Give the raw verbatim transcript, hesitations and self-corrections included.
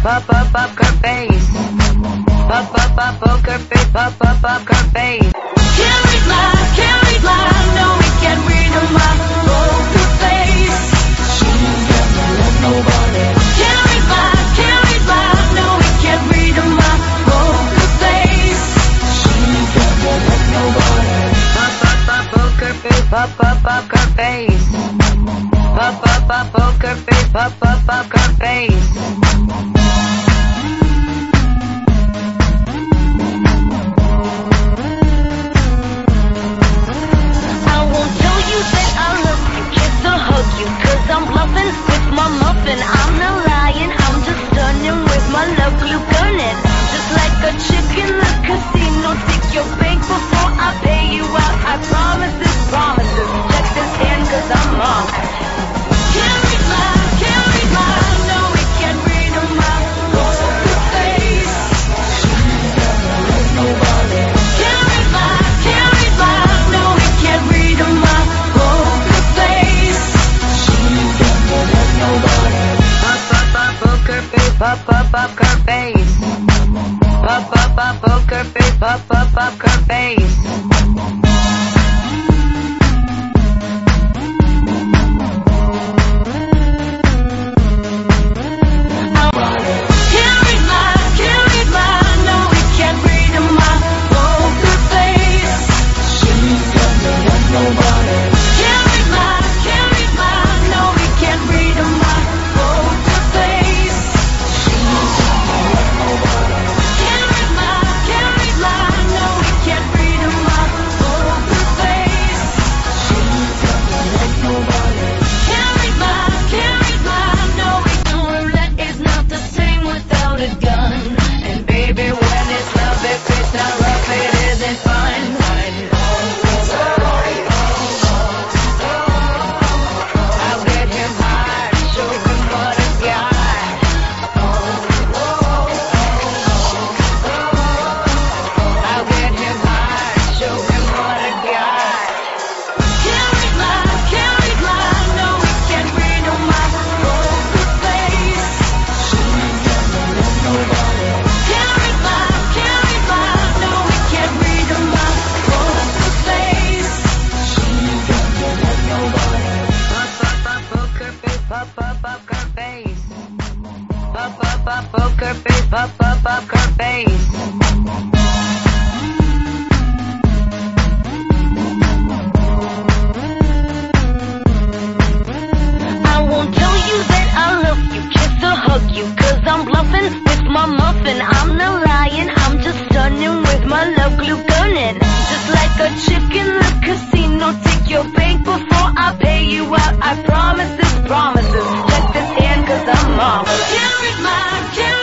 pop up poker face. Pop up up poker face, pop up poker face. Can't read my, can't read my, no we can't read my poker face. She's never let nobody. Can't read my, can't read my, no we can't read my poker face. She's never let nobody. Pop up up poker face, pop up poker face. Pop up up poker face, pop up poker face. Cause I'm bluffing with my muffin. I'm not lying, I'm just stunning with my love glue gunning. Just like a chick in the casino, take your bank before I pay you out. I promise this, promises. Check this hand cause I'm wrong. Can't read my, can't read my, no we can't read my poker face. She's never let nobody. Can't read my, can't read my, no we can't read my poker face. Pop up up poker face, pop up poker face. Pop up up poker face, pop up poker face. Poker face, pop up poker face. I won't tell you that I love you, kiss or hug you, cause I'm bluffing with my muffin. I'm not lying, I'm just stunning with my love glue gunning. Just like a chick in the casino, take your bank before I pay you out. I promise this, promises. Check this hand cause I'm wrong. Can't read my, can't